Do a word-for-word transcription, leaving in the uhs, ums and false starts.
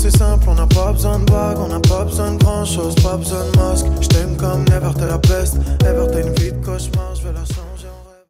c'est simple, on n'a pas besoin de bague, on n'a pas besoin de grand chose, pas besoin de masque. J't'aime comme never, t'es la peste, ever, t'es une vie de cauchemar, je vais la changer.